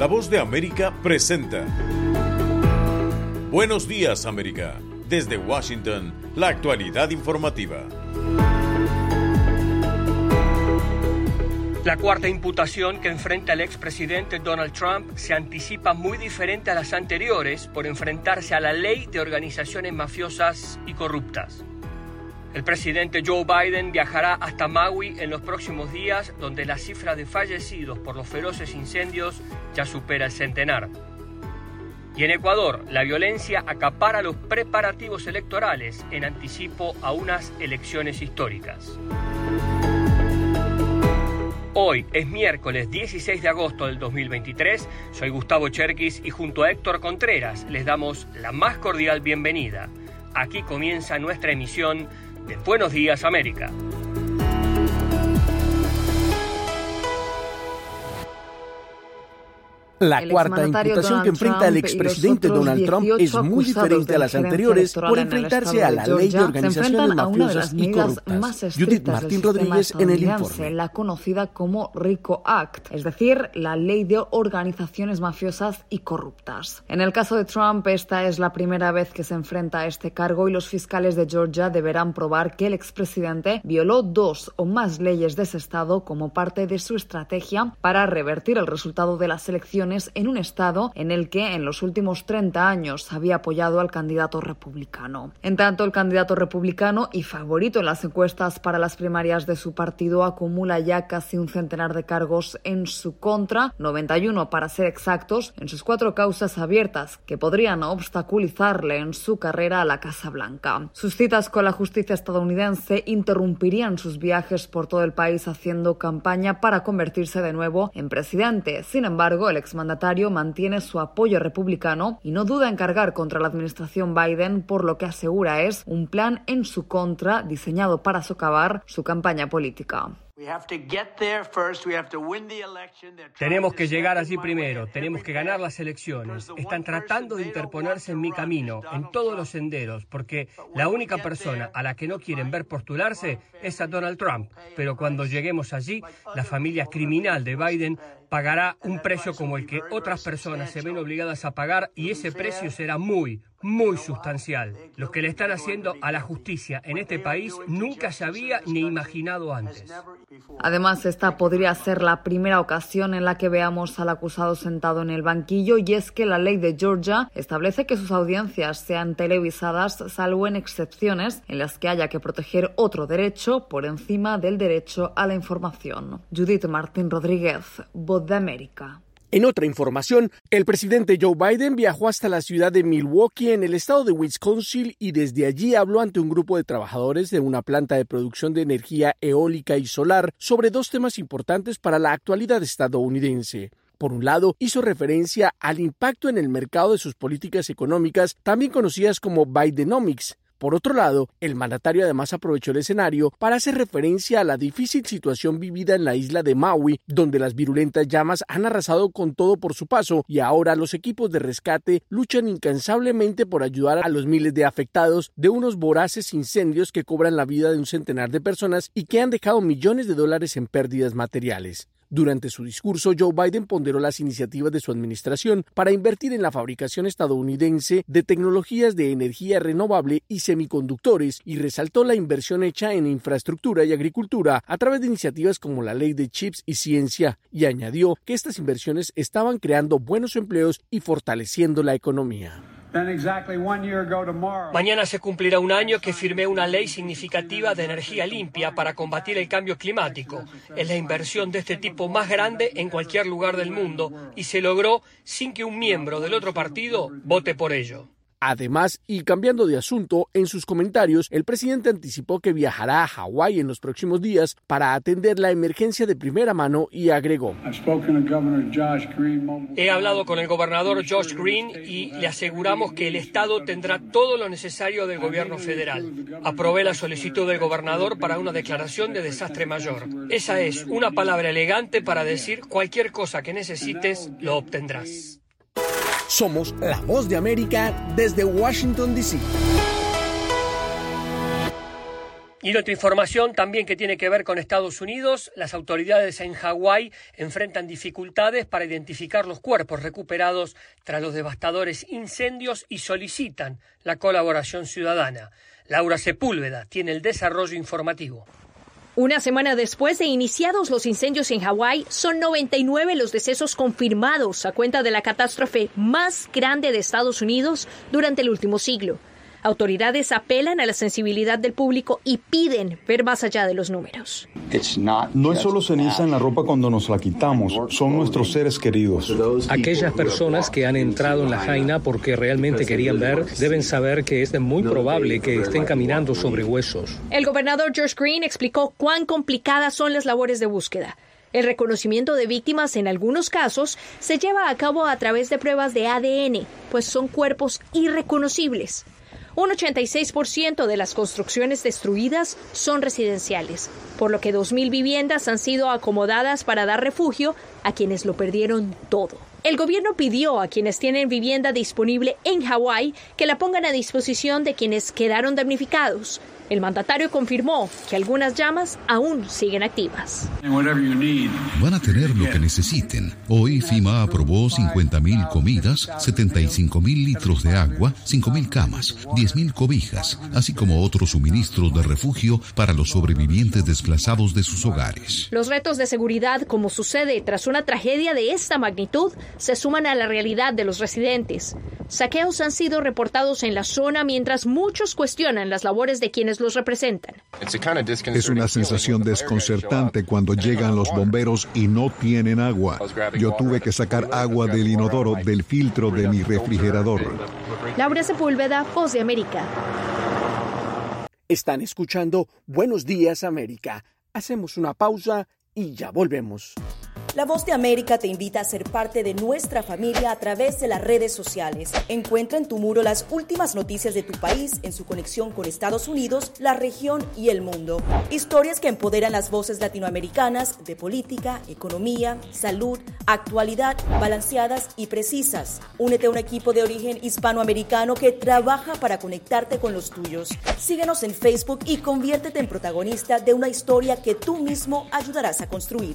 La Voz de América presenta Buenos Días, América. Desde Washington, la actualidad informativa. La cuarta imputación que enfrenta el expresidente Donald Trump se anticipa muy diferente a las anteriores por enfrentarse a la ley de organizaciones mafiosas y corruptas. El presidente Joe Biden viajará hasta Maui en los próximos días, donde la cifra de fallecidos por los feroces incendios ya supera el centenar. Y en Ecuador, la violencia acapara los preparativos electorales en anticipo a unas elecciones históricas. Hoy es miércoles 16 de agosto del 2023, soy Gustavo Cherkis y junto a Héctor Contreras les damos la más cordial bienvenida. Aquí comienza nuestra emisión de Buenos Días, América. La cuarta imputación que enfrenta el expresidente Donald Trump es muy diferente a las anteriores por enfrentarse a la ley de organizaciones mafiosas y corruptas. Judith Martín Rodríguez en el informe. La conocida como RICO Act, es decir, la ley de organizaciones mafiosas y corruptas. En el caso de Trump, esta es la primera vez que se enfrenta a este cargo y los fiscales de Georgia deberán probar que el expresidente violó 2 o más leyes de ese estado como parte de su estrategia para revertir el resultado de las elecciones en un estado en el que en los últimos 30 años había apoyado al candidato republicano. En tanto, el candidato republicano y favorito en las encuestas para las primarias de su partido acumula ya casi un centenar de cargos en su contra, 91 para ser exactos, en sus 4 causas abiertas que podrían obstaculizarle en su carrera a la Casa Blanca. Sus citas con la justicia estadounidense interrumpirían sus viajes por todo el país haciendo campaña para convertirse de nuevo en presidente. Sin embargo, el exmandatario mantiene su apoyo republicano y no duda en cargar contra la administración Biden por lo que asegura es un plan en su contra diseñado para socavar su campaña política. Tenemos que llegar allí primero, tenemos que ganar las elecciones. Están tratando de interponerse en mi camino, en todos los senderos, porque la única persona a la que no quieren ver postularse es a Donald Trump. Pero cuando lleguemos allí, la familia criminal de Biden pagará un precio como el que otras personas se ven obligadas a pagar y ese precio será muy sustancial. Lo que le están haciendo a la justicia en este país nunca se había ni imaginado antes. Además, esta podría ser la primera ocasión en la que veamos al acusado sentado en el banquillo y es que la ley de Georgia establece que sus audiencias sean televisadas salvo en excepciones en las que haya que proteger otro derecho por encima del derecho a la información. Judith Martín Rodríguez, Voz de América. En otra información, el presidente Joe Biden viajó hasta la ciudad de Milwaukee, en el estado de Wisconsin, y desde allí habló ante un grupo de trabajadores de una planta de producción de energía eólica y solar sobre 2 temas importantes para la actualidad estadounidense. Por un lado, hizo referencia al impacto en el mercado de sus políticas económicas, también conocidas como Bidenomics. Por otro lado, el mandatario además aprovechó el escenario para hacer referencia a la difícil situación vivida en la isla de Maui, donde las virulentas llamas han arrasado con todo por su paso y ahora los equipos de rescate luchan incansablemente por ayudar a los miles de afectados de unos voraces incendios que cobran la vida de un centenar de personas y que han dejado millones de dólares en pérdidas materiales. Durante su discurso, Joe Biden ponderó las iniciativas de su administración para invertir en la fabricación estadounidense de tecnologías de energía renovable y semiconductores y resaltó la inversión hecha en infraestructura y agricultura a través de iniciativas como la Ley de Chips y Ciencia, y añadió que estas inversiones estaban creando buenos empleos y fortaleciendo la economía. Mañana se cumplirá un año que firmé una ley significativa de energía limpia para combatir el cambio climático. Es la inversión de este tipo más grande en cualquier lugar del mundo y se logró sin que un miembro del otro partido vote por ello. Además, y cambiando de asunto, en sus comentarios, el presidente anticipó que viajará a Hawái en los próximos días para atender la emergencia de primera mano y agregó: He hablado con el gobernador Josh Green y le aseguramos que el Estado tendrá todo lo necesario del gobierno federal. Aprobé la solicitud del gobernador para una declaración de desastre mayor. Esa es una palabra elegante para decir cualquier cosa que necesites, lo obtendrás. Somos la Voz de América desde Washington, D.C. Y otra información también que tiene que ver con Estados Unidos, las autoridades en Hawái enfrentan dificultades para identificar los cuerpos recuperados tras los devastadores incendios y solicitan la colaboración ciudadana. Laura Sepúlveda tiene el desarrollo informativo. Una semana después de iniciados los incendios en Hawái, son 99 los decesos confirmados a cuenta de la catástrofe más grande de Estados Unidos durante el último siglo. Autoridades apelan a la sensibilidad del público y piden ver más allá de los números. No es solo ceniza en la ropa cuando nos la quitamos, son nuestros seres queridos. Aquellas personas que han entrado en la Jaina porque realmente querían ver, deben saber que es muy probable que estén caminando sobre huesos. El gobernador Josh Green explicó cuán complicadas son las labores de búsqueda. El reconocimiento de víctimas en algunos casos se lleva a cabo a través de pruebas de ADN, pues son cuerpos irreconocibles. Un 86% de las construcciones destruidas son residenciales, por lo que 2.000 viviendas han sido acomodadas para dar refugio a quienes lo perdieron todo. El gobierno pidió a quienes tienen vivienda disponible en Hawái que la pongan a disposición de quienes quedaron damnificados. El mandatario confirmó que algunas llamas aún siguen activas. Van a tener lo que necesiten. Hoy FEMA aprobó 50.000 comidas, 75.000 litros de agua, 5.000 camas, 10.000 cobijas, así como otros suministros de refugio para los sobrevivientes desplazados de sus hogares. Los retos de seguridad, como sucede tras una tragedia de esta magnitud, se suman a la realidad de los residentes. Saqueos han sido reportados en la zona mientras muchos cuestionan las labores de quienes los representan. Es una sensación desconcertante cuando llegan los bomberos y no tienen agua. Yo tuve que sacar agua del inodoro del filtro de mi refrigerador. Laura Sepúlveda, Voz de América. Están escuchando Buenos Días América. Hacemos una pausa y ya volvemos. La Voz de América te invita a ser parte de nuestra familia a través de las redes sociales. Encuentra en tu muro las últimas noticias de tu país en su conexión con Estados Unidos, la región y el mundo. Historias que empoderan las voces latinoamericanas de política, economía, salud, actualidad, balanceadas y precisas. Únete a un equipo de origen hispanoamericano que trabaja para conectarte con los tuyos. Síguenos en Facebook y conviértete en protagonista de una historia que tú mismo ayudarás a construir.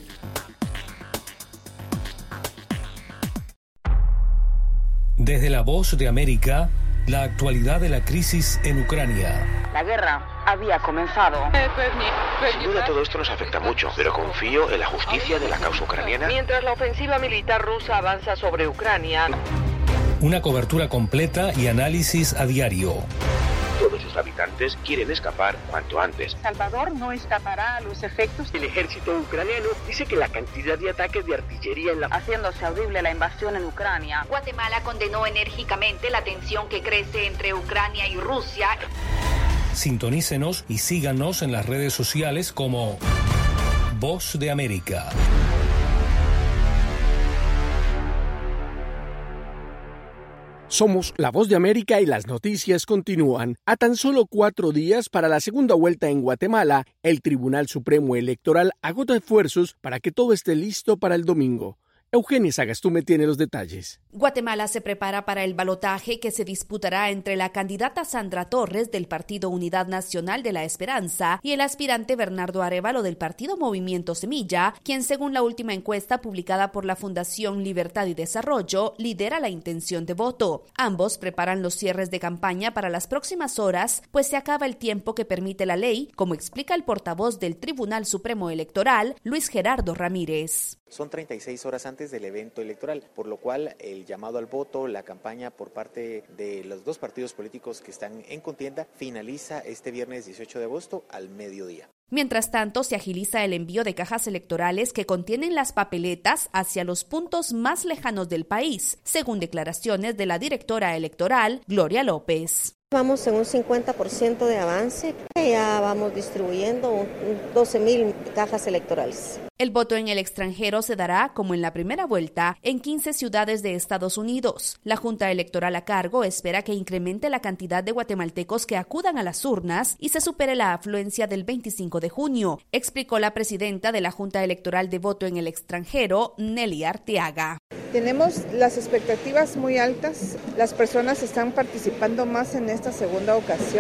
Desde la Voz de América, la actualidad de la crisis en Ucrania. La guerra había comenzado. Sin duda todo esto nos afecta mucho, pero confío en la justicia de la causa ucraniana. Mientras la ofensiva militar rusa avanza sobre Ucrania. Una cobertura completa y análisis a diario. Todos sus habitantes quieren escapar cuanto antes. Salvador no escapará a los efectos. El ejército ucraniano dice que la cantidad de ataques de artillería haciéndose audible la invasión en Ucrania. Guatemala condenó enérgicamente la tensión que crece entre Ucrania y Rusia. Sintonícenos y síganos en las redes sociales como Voz de América. Somos La Voz de América y las noticias continúan. A tan solo 4 días para la segunda vuelta en Guatemala, el Tribunal Supremo Electoral agota esfuerzos para que todo esté listo para el domingo. Eugenia Sagastume tiene los detalles. Guatemala se prepara para el balotaje que se disputará entre la candidata Sandra Torres del Partido Unidad Nacional de la Esperanza y el aspirante Bernardo Arévalo del Partido Movimiento Semilla, quien según la última encuesta publicada por la Fundación Libertad y Desarrollo lidera la intención de voto. Ambos preparan los cierres de campaña para las próximas horas, pues se acaba el tiempo que permite la ley, como explica el portavoz del Tribunal Supremo Electoral, Luis Gerardo Ramírez. Son 36 horas antes del evento electoral, por lo cual el llamado al voto, la campaña por parte de los dos partidos políticos que están en contienda, finaliza este viernes 18 de agosto al mediodía. Mientras tanto, se agiliza el envío de cajas electorales que contienen las papeletas hacia los puntos más lejanos del país, según declaraciones de la directora electoral, Gloria López. Vamos en un 50% de avance, ya vamos distribuyendo 12,000 cajas electorales. El voto en el extranjero se dará, como en la primera vuelta, en 15 ciudades de Estados Unidos. La Junta Electoral a cargo espera que incremente la cantidad de guatemaltecos que acudan a las urnas y se supere la afluencia del 25 de junio, explicó la presidenta de la Junta Electoral de Voto en el Extranjero, Nelly Arteaga. Tenemos las expectativas muy altas, las personas están participando más en esta segunda ocasión.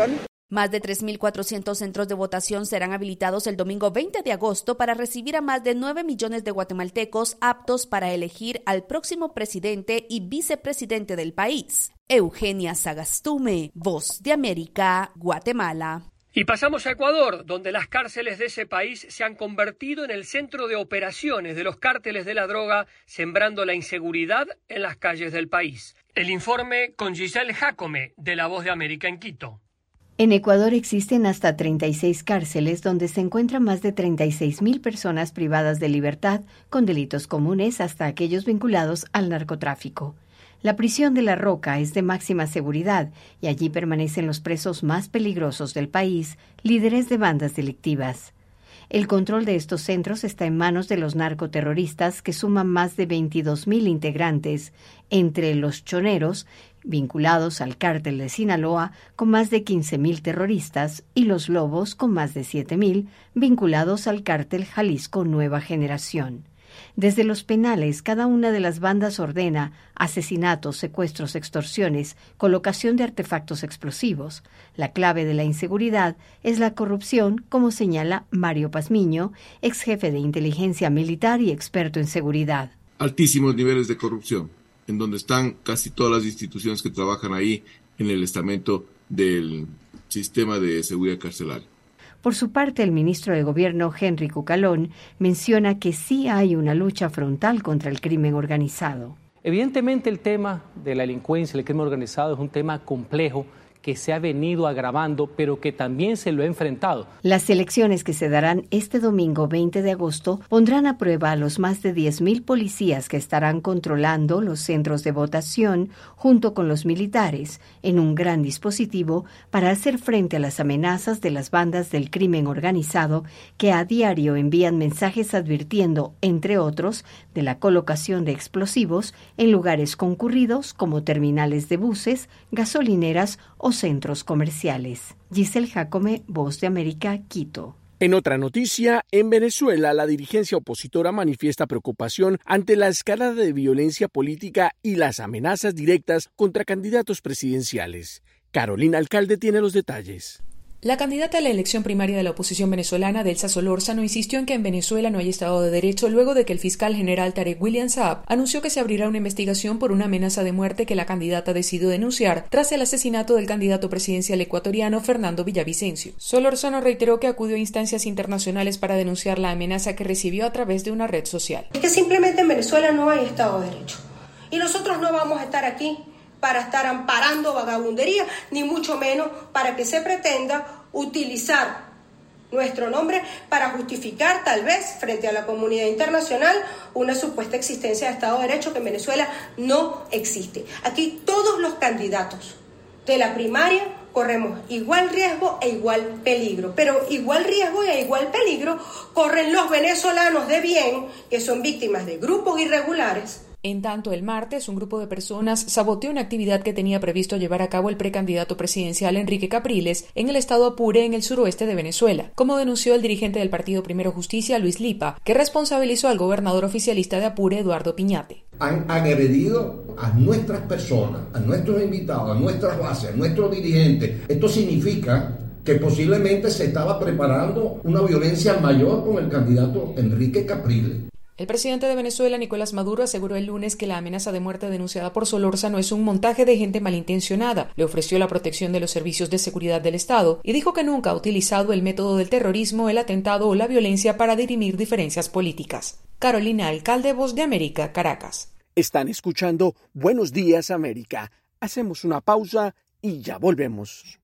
Más de 3.400 centros de votación serán habilitados el domingo 20 de agosto para recibir a más de 9 millones de guatemaltecos aptos para elegir al próximo presidente y vicepresidente del país. Eugenia Sagastume, Voz de América, Guatemala. Y pasamos a Ecuador, donde las cárceles de ese país se han convertido en el centro de operaciones de los cárteles de la droga, sembrando la inseguridad en las calles del país. El informe con Giselle Jacome, de La Voz de América en Quito. En Ecuador existen hasta 36 cárceles donde se encuentran más de 36.000 personas privadas de libertad con delitos comunes hasta aquellos vinculados al narcotráfico. La prisión de La Roca es de máxima seguridad y allí permanecen los presos más peligrosos del país, líderes de bandas delictivas. El control de estos centros está en manos de los narcoterroristas que suman más de 22.000 integrantes, entre los choneros, vinculados al cártel de Sinaloa, con más de 15.000 terroristas, y los lobos, con más de 7.000, vinculados al cártel Jalisco Nueva Generación. Desde los penales, cada una de las bandas ordena asesinatos, secuestros, extorsiones, colocación de artefactos explosivos. La clave de la inseguridad es la corrupción, como señala Mario Pazmiño, ex jefe de inteligencia militar y experto en seguridad. Altísimos niveles de corrupción, en donde están casi todas las instituciones que trabajan ahí en el estamento del sistema de seguridad carcelaria. Por su parte, el ministro de Gobierno, Henry Cucalón, menciona que sí hay una lucha frontal contra el crimen organizado. Evidentemente el tema de la delincuencia, el crimen organizado es un tema complejo que se ha venido agravando, pero que también se lo ha enfrentado. Las elecciones que se darán este domingo 20 de agosto pondrán a prueba a los más de 10.000 policías que estarán controlando los centros de votación junto con los militares en un gran dispositivo para hacer frente a las amenazas de las bandas del crimen organizado que a diario envían mensajes advirtiendo, entre otros, de la colocación de explosivos en lugares concurridos como terminales de buses, gasolineras o centros comerciales. Giselle Jacome, Voz de América, Quito. En otra noticia, en Venezuela, la dirigencia opositora manifiesta preocupación ante la escalada de violencia política y las amenazas directas contra candidatos presidenciales. Carolina Alcalde tiene los detalles. La candidata a la elección primaria de la oposición venezolana, Delsa Solórzano, insistió en que en Venezuela no hay Estado de Derecho luego de que el fiscal general Tarek William Saab anunció que se abrirá una investigación por una amenaza de muerte que la candidata decidió denunciar tras el asesinato del candidato presidencial ecuatoriano Fernando Villavicencio. Solórzano reiteró que acudió a instancias internacionales para denunciar la amenaza que recibió a través de una red social. Es que simplemente en Venezuela no hay Estado de Derecho y nosotros no vamos a estar aquí para estar amparando vagabundería, ni mucho menos para que se pretenda utilizar nuestro nombre para justificar, tal vez, frente a la comunidad internacional, una supuesta existencia de Estado de Derecho que en Venezuela no existe. Aquí todos los candidatos de la primaria corremos igual riesgo e igual peligro, pero igual riesgo e igual peligro corren los venezolanos de bien, que son víctimas de grupos irregulares. En tanto, el martes, un grupo de personas saboteó una actividad que tenía previsto llevar a cabo el precandidato presidencial Enrique Capriles en el estado Apure, en el suroeste de Venezuela, como denunció el dirigente del partido Primero Justicia, Luis Lipa, que responsabilizó al gobernador oficialista de Apure, Eduardo Piñate. Han agredido a nuestras personas, a nuestros invitados, a nuestras bases, a nuestros dirigentes. Esto significa que posiblemente se estaba preparando una violencia mayor con el candidato Enrique Capriles. El presidente de Venezuela, Nicolás Maduro, aseguró el lunes que la amenaza de muerte denunciada por Solórzano es un montaje de gente malintencionada. Le ofreció la protección de los servicios de seguridad del Estado y dijo que nunca ha utilizado el método del terrorismo, el atentado o la violencia para dirimir diferencias políticas. Carolina Alcalde, Voz de América, Caracas. Están escuchando Buenos Días, América. Hacemos una pausa y ya volvemos.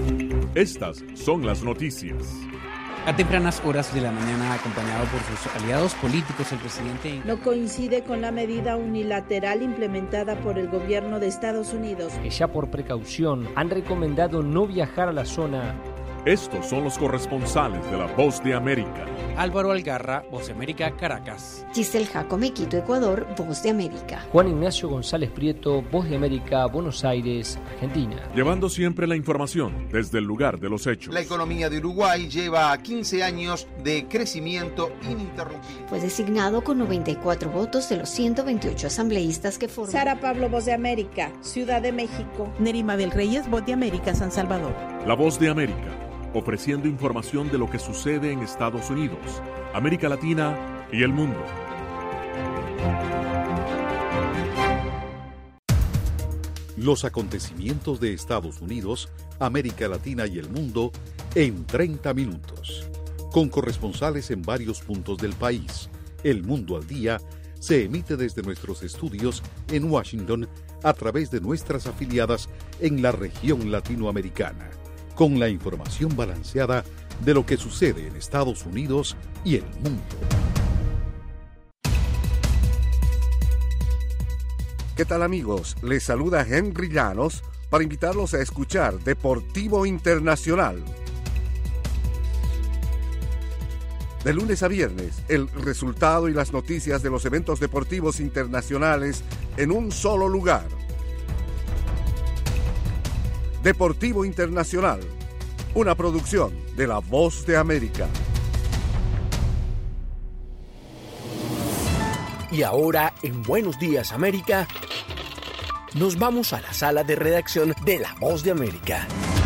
Estas son las noticias. A tempranas horas de la mañana, acompañado por sus aliados políticos, el presidente no coincide con la medida unilateral implementada por el gobierno de Estados Unidos, que ya por precaución han recomendado no viajar a la zona. Estos son los corresponsales de La Voz de América. Álvaro Algarra, Voz de América, Caracas. Giselle Jacome, Quito, Ecuador, Voz de América. Juan Ignacio González Prieto, Voz de América, Buenos Aires, Argentina. Llevando siempre la información desde el lugar de los hechos. La economía de Uruguay lleva 15 años de crecimiento ininterrumpido. Fue designado con 94 votos de los 128 asambleístas que forman. Sara Pablo, Voz de América, Ciudad de México. Nerima del Reyes, Voz de América, San Salvador. La Voz de América, ofreciendo información de lo que sucede en Estados Unidos, América Latina y el mundo. Los acontecimientos de Estados Unidos, América Latina y el mundo en 30 minutos. Con corresponsales en varios puntos del país. El Mundo al Día se emite desde nuestros estudios en Washington a través de nuestras afiliadas en la región latinoamericana, con la información balanceada de lo que sucede en Estados Unidos y el mundo. ¿Qué tal, amigos? Les saluda Henry Llanos para invitarlos a escuchar Deportivo Internacional. De lunes a viernes, el resultado y las noticias de los eventos deportivos internacionales en un solo lugar. Deportivo Internacional, una producción de La Voz de América. Y ahora, en Buenos Días América, nos vamos a la sala de redacción de La Voz de América.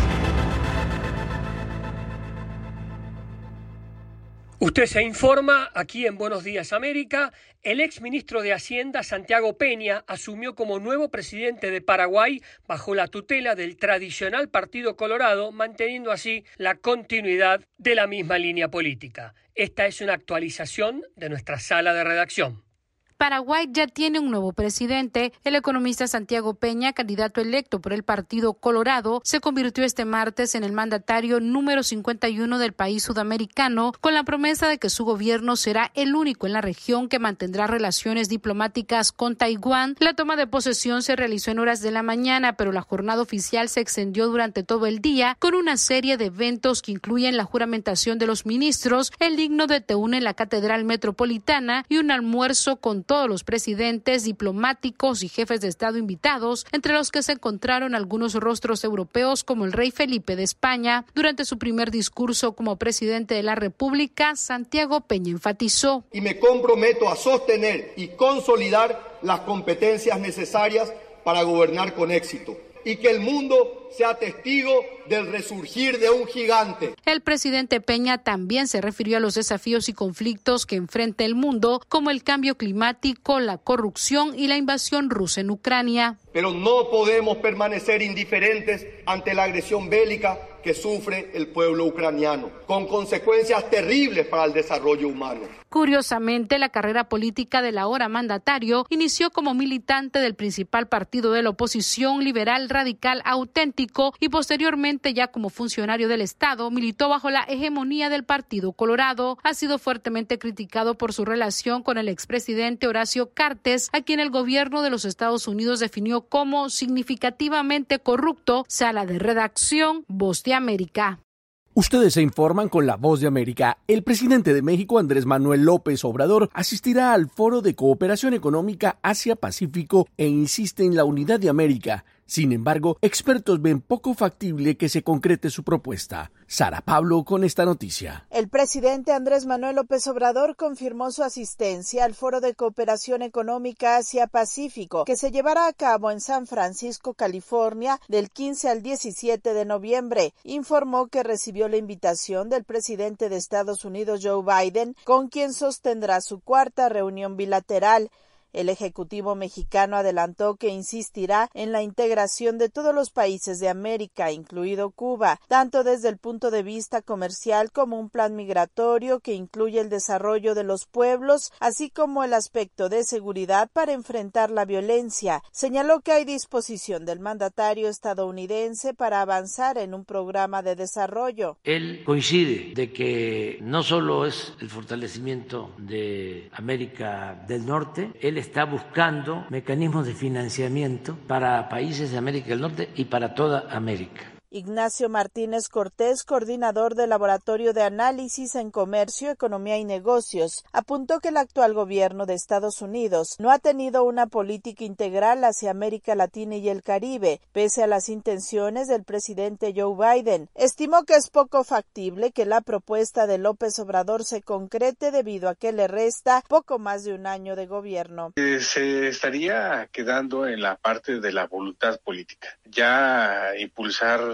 Usted se informa aquí en Buenos Días América. El exministro de Hacienda, Santiago Peña, asumió como nuevo presidente de Paraguay bajo la tutela del tradicional Partido Colorado, manteniendo así la continuidad de la misma línea política. Esta es una actualización de nuestra sala de redacción. Paraguay ya tiene un nuevo presidente. El economista Santiago Peña, candidato electo por el Partido Colorado, se convirtió este martes en el mandatario número 51 del país sudamericano, con la promesa de que su gobierno será el único en la región que mantendrá relaciones diplomáticas con Taiwán. La toma de posesión se realizó en horas de la mañana, pero la jornada oficial se extendió durante todo el día, con una serie de eventos que incluyen la juramentación de los ministros, el himno de Teún en la Catedral Metropolitana y un almuerzo con todos los presidentes, diplomáticos y jefes de Estado invitados, entre los que se encontraron algunos rostros europeos como el rey Felipe de España. Durante su primer discurso como presidente de la República, Santiago Peña enfatizó: y me comprometo a sostener y consolidar las competencias necesarias para gobernar con éxito, y que el mundo sea testigo del resurgir de un gigante. El presidente Peña también se refirió a los desafíos y conflictos que enfrenta el mundo, como el cambio climático, la corrupción y la invasión rusa en Ucrania. Pero no podemos permanecer indiferentes ante la agresión bélica que sufre el pueblo ucraniano, con consecuencias terribles para el desarrollo humano. Curiosamente, la carrera política del ahora mandatario inició como militante del principal partido de la oposición, Liberal Radical Auténtico, y posteriormente, ya como funcionario del Estado, militó bajo la hegemonía del Partido Colorado. Ha sido fuertemente criticado por su relación con el expresidente Horacio Cartes, a quien el gobierno de los Estados Unidos definió como significativamente corrupto. Sala de redacción, Voz de América. Ustedes se informan con La Voz de América. El presidente de México, Andrés Manuel López Obrador, asistirá al Foro de Cooperación Económica Asia-Pacífico e insiste en la unidad de América. Sin embargo, expertos ven poco factible que se concrete su propuesta. Sara Pablo con esta noticia. El presidente Andrés Manuel López Obrador confirmó su asistencia al Foro de Cooperación Económica Asia-Pacífico, que se llevará a cabo en San Francisco, California, del 15 al 17 de noviembre. Informó que recibió la invitación del presidente de Estados Unidos, Joe Biden, con quien sostendrá su cuarta reunión bilateral. El ejecutivo mexicano adelantó que insistirá en la integración de todos los países de América, incluido Cuba, tanto desde el punto de vista comercial como un plan migratorio que incluye el desarrollo de los pueblos, así como el aspecto de seguridad para enfrentar la violencia. Señaló que hay disposición del mandatario estadounidense para avanzar en un programa de desarrollo. Él coincide de que no solo es el fortalecimiento de América del Norte, él está buscando mecanismos de financiamiento para países de América del Norte y para toda América. Ignacio Martínez Cortés, coordinador del Laboratorio de Análisis en Comercio, Economía y Negocios, apuntó que el actual gobierno de Estados Unidos no ha tenido una política integral hacia América Latina y el Caribe, pese a las intenciones del presidente Joe Biden. Estimó que es poco factible que la propuesta de López Obrador se concrete debido a que le resta poco más de un año de gobierno. Se estaría quedando en la parte de la voluntad política. Ya impulsar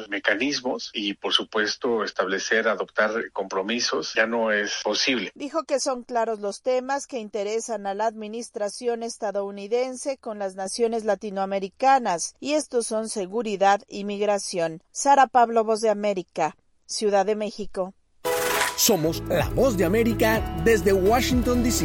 mecanismos y, por supuesto, adoptar compromisos ya no es posible. Dijo que son claros los temas que interesan a la administración estadounidense con las naciones latinoamericanas, y estos son seguridad y migración. Sara Pablo, Voz de América, Ciudad de México. Somos la Voz de América desde Washington, D.C.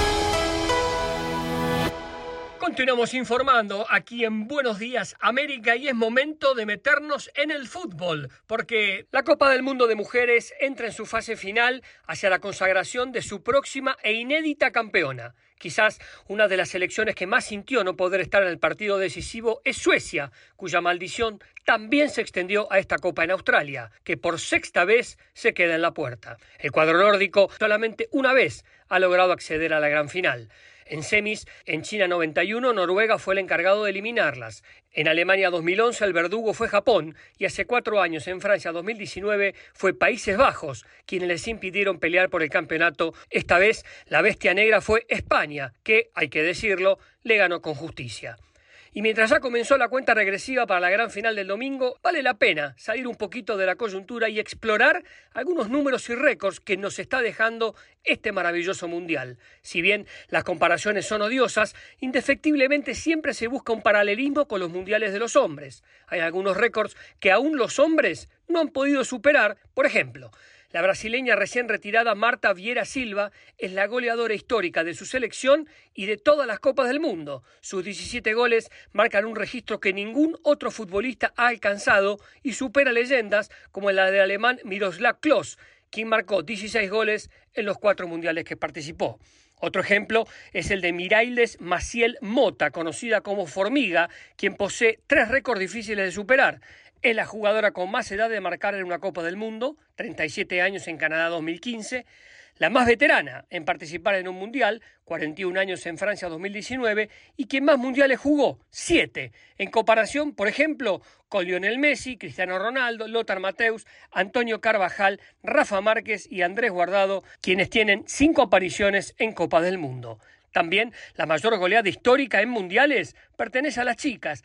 Continuamos informando aquí en Buenos Días América y es momento de meternos en el fútbol, porque la Copa del Mundo de Mujeres entra en su fase final hacia la consagración de su próxima e inédita campeona. Quizás una de las selecciones que más sintió no poder estar en el partido decisivo es Suecia, cuya maldición también se extendió a esta Copa en Australia, que por sexta vez se queda en la puerta. El cuadro nórdico solamente una vez ha logrado acceder a la gran final. En semis, en China 91, Noruega fue el encargado de eliminarlas. En Alemania 2011, el verdugo fue Japón, y hace 4 años, en Francia 2019, fue Países Bajos quienes les impidieron pelear por el campeonato. Esta vez, la bestia negra fue España, que, hay que decirlo, le ganó con justicia. Y mientras ya comenzó la cuenta regresiva para la gran final del domingo, vale la pena salir un poquito de la coyuntura y explorar algunos números y récords que nos está dejando este maravilloso mundial. Si bien las comparaciones son odiosas, indefectiblemente siempre se busca un paralelismo con los mundiales de los hombres. Hay algunos récords que aún los hombres no han podido superar. Por ejemplo, la brasileña recién retirada Marta Vieira Silva es la goleadora histórica de su selección y de todas las Copas del Mundo. Sus 17 goles marcan un registro que ningún otro futbolista ha alcanzado y supera leyendas como la del alemán Miroslav Klose, quien marcó 16 goles en los 4 mundiales que participó. Otro ejemplo es el de Miralles Maciel Mota, conocida como Formiga, quien posee 3 récords difíciles de superar. Es la jugadora con más edad de marcar en una Copa del Mundo, 37 años en Canadá 2015, la más veterana en participar en un mundial, 41 años en Francia 2019, y quien más mundiales jugó, 7, en comparación, por ejemplo, con Lionel Messi, Cristiano Ronaldo, Lothar Matthäus, Antonio Carvajal, Rafa Márquez y Andrés Guardado, quienes tienen 5 apariciones en Copa del Mundo. También la mayor goleada histórica en mundiales pertenece a las chicas,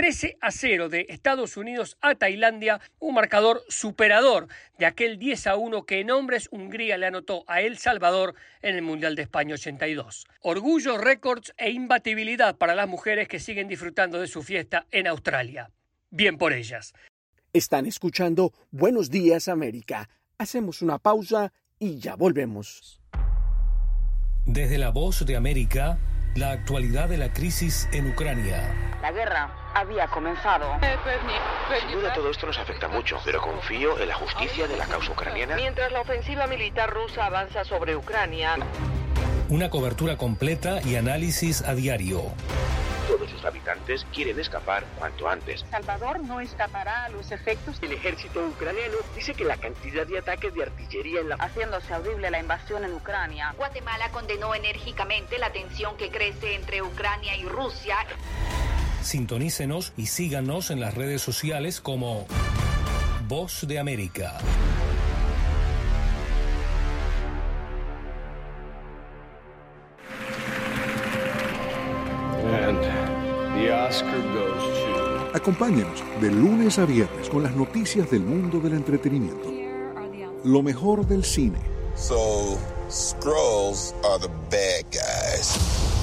13-0 de Estados Unidos a Tailandia, un marcador superador de aquel 10-1 que en hombres Hungría le anotó a El Salvador en el Mundial de España 82. Orgullo, récords e imbatibilidad para las mujeres que siguen disfrutando de su fiesta en Australia. Bien por ellas. Están escuchando Buenos Días América. Hacemos una pausa y ya volvemos. Desde la Voz de América, la actualidad de la crisis en Ucrania. La guerra había comenzado. Sin duda todo esto nos afecta mucho, pero confío en la justicia de la causa ucraniana. Mientras la ofensiva militar rusa avanza sobre Ucrania. Una cobertura completa y análisis a diario. Todos sus habitantes quieren escapar cuanto antes. Salvador no escapará a los efectos. El ejército ucraniano dice que la cantidad de ataques de artillería en la... haciéndose audible la invasión en Ucrania. Guatemala condenó enérgicamente la tensión que crece entre Ucrania y Rusia. Sintonícenos y síganos en las redes sociales como Voz de América. Acompáñenos de lunes a viernes con las noticias del mundo del entretenimiento. Lo mejor del cine. So, Skrulls are the bad guys.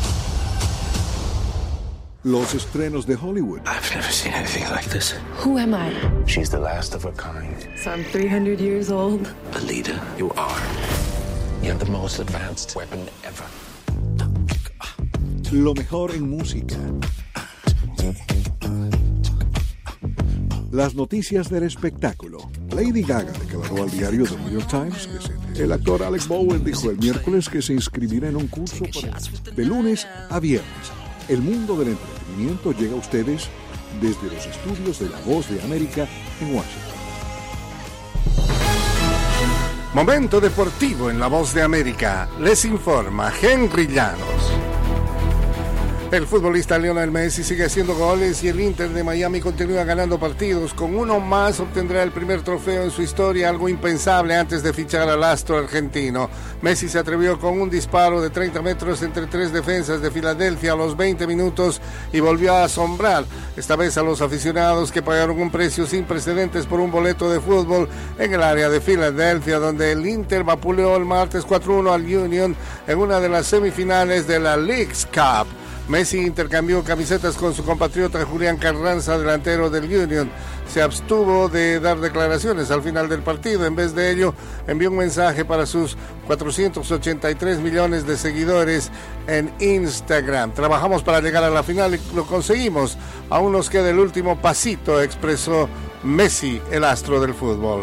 Los estrenos de Hollywood. I've never seen anything like this. Who am I? She's the last of her kind. So I'm 300 years old. The leader you are. You're the most advanced weapon ever. Lo mejor en música. Las noticias del espectáculo. Lady Gaga declaró al diario The New York Times que el actor Alec Bowen dijo el miércoles que se inscribirá en un curso de lunes a viernes. El mundo del entretenimiento llega a ustedes desde los estudios de La Voz de América en Washington. Momento deportivo en La Voz de América. Les informa Henry Llanos. El futbolista Lionel Messi sigue haciendo goles y el Inter de Miami continúa ganando partidos. Con uno más obtendrá el primer trofeo en su historia, algo impensable antes de fichar al astro argentino. Messi se atrevió con un disparo de 30 metros entre tres defensas de Filadelfia a los 20 minutos y volvió a asombrar, esta vez a los aficionados que pagaron un precio sin precedentes por un boleto de fútbol en el área de Filadelfia, donde el Inter vapuleó el martes 4-1 al Union en una de las semifinales de la Leagues Cup. Messi intercambió camisetas con su compatriota Julián Carranza, delantero del Union. Se abstuvo de dar declaraciones al final del partido. En vez de ello, envió un mensaje para sus 483 millones de seguidores en Instagram. Trabajamos para llegar a la final y lo conseguimos. Aún nos queda el último pasito, expresó Messi, el astro del fútbol.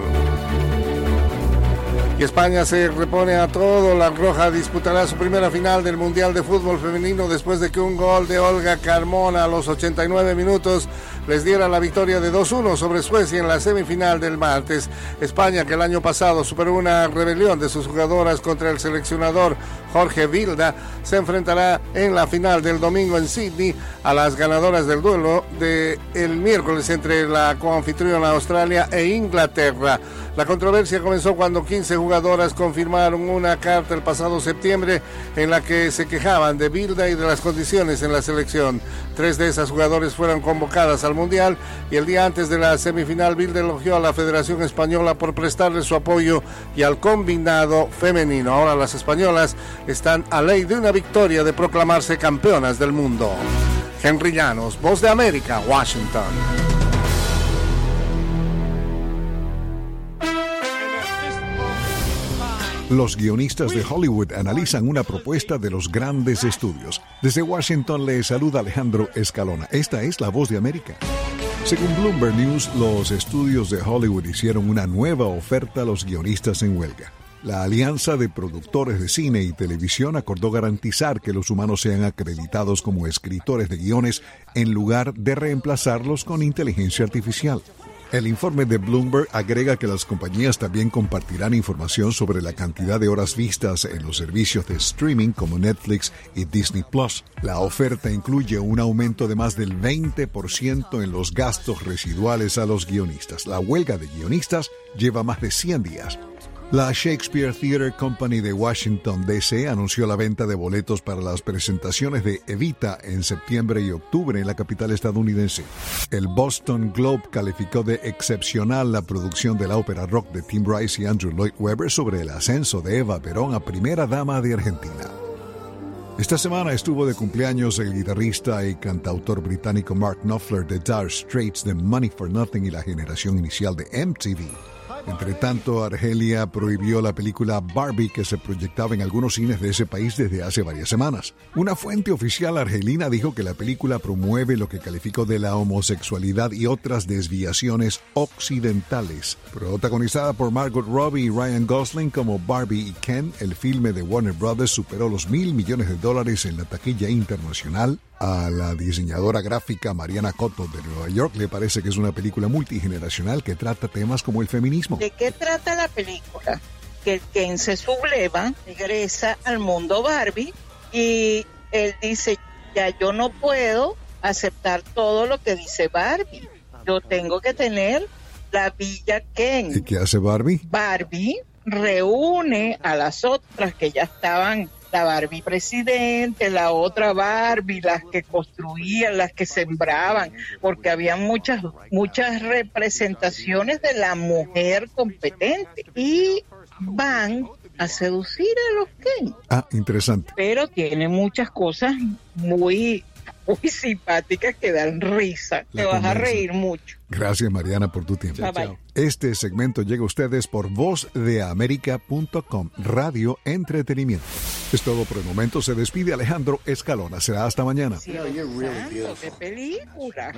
Y España se repone a todo. La Roja disputará su primera final del Mundial de Fútbol Femenino después de que un gol de Olga Carmona a los 89 minutos les diera la victoria de 2-1 sobre Suecia en la semifinal del martes. España, que el año pasado superó una rebelión de sus jugadoras contra el seleccionador Jorge Vilda, se enfrentará en la final del domingo en Sydney a las ganadoras del duelo del miércoles entre la coanfitriona Australia e Inglaterra. La controversia comenzó cuando 15 jugadoras confirmaron una carta el pasado septiembre en la que se quejaban de Vilda y de las condiciones en la selección. 3 de esas jugadoras fueron convocadas al Mundial y el día antes de la semifinal Vilda elogió a la Federación Española por prestarle su apoyo y al combinado femenino. Ahora las españolas están a ley de una victoria de proclamarse campeonas del mundo. Henry Llanos, Voz de América, Washington. Los guionistas de Hollywood analizan una propuesta de los grandes estudios. Desde Washington les saluda Alejandro Escalona. Esta es La Voz de América. Según Bloomberg News, los estudios de Hollywood hicieron una nueva oferta a los guionistas en huelga. La Alianza de Productores de Cine y Televisión acordó garantizar que los humanos sean acreditados como escritores de guiones en lugar de reemplazarlos con inteligencia artificial. El informe de Bloomberg agrega que las compañías también compartirán información sobre la cantidad de horas vistas en los servicios de streaming como Netflix y Disney Plus. La oferta incluye un aumento de más del 20% en los gastos residuales a los guionistas. La huelga de guionistas lleva más de 100 días. La Shakespeare Theatre Company de Washington, D.C. anunció la venta de boletos para las presentaciones de Evita en septiembre y octubre en la capital estadounidense. El Boston Globe calificó de excepcional la producción de la ópera rock de Tim Rice y Andrew Lloyd Webber sobre el ascenso de Eva Perón a primera dama de Argentina. Esta semana estuvo de cumpleaños el guitarrista y cantautor británico Mark Knopfler de Dire Straits, de Money for Nothing y la generación inicial de MTV. Entre tanto, Argelia prohibió la película Barbie que se proyectaba en algunos cines de ese país desde hace varias semanas. Una fuente oficial argelina dijo que la película promueve lo que calificó de la homosexualidad y otras desviaciones occidentales. Protagonizada por Margot Robbie y Ryan Gosling como Barbie y Ken, el filme de Warner Brothers superó los $1.000 millones en la taquilla internacional. A la diseñadora gráfica Mariana Cotto de Nueva York le parece que es una película multigeneracional que trata temas como el feminismo. ¿De qué trata la película? Que el Ken se subleva, regresa al mundo Barbie y él dice, ya yo no puedo aceptar todo lo que dice Barbie. Yo tengo que tener la Villa Ken. ¿Y qué hace Barbie? Barbie reúne a las otras que ya estaban, la Barbie presidente, la otra Barbie, las que construían, las que sembraban, porque había muchas representaciones de la mujer competente y van a seducir a los Ken. Ah, interesante. Pero tiene muchas cosas muy simpáticas que dan risa. Te vas a reír mucho. Gracias, Mariana, por tu tiempo. Bye, bye. Este segmento llega a ustedes por vozdeamerica.com, radio entretenimiento. Es todo por el momento. Se despide Alejandro Escalona. Será hasta mañana. Sí, de película.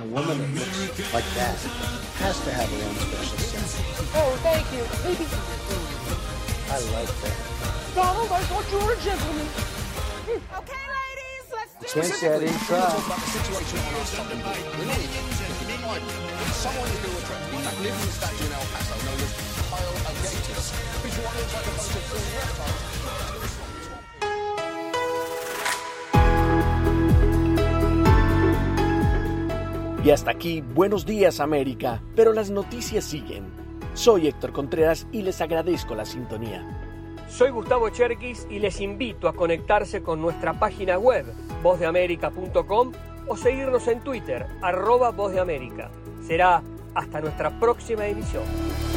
Oh, thank you. I like that. Donald, I thought you were a gentleman. Okay, ladies, let's do it. Someone who attracts me. That lives in the statue in El Paso known as Kyle Algatus. Which one looks like a bunch of cool reptiles. Y hasta aquí, Buenos Días América, pero las noticias siguen. Soy Héctor Contreras y les agradezco la sintonía. Soy Gustavo Cherkis y les invito a conectarse con nuestra página web, vozdeamerica.com, o seguirnos en Twitter, @vozdeamerica. Será hasta nuestra próxima emisión.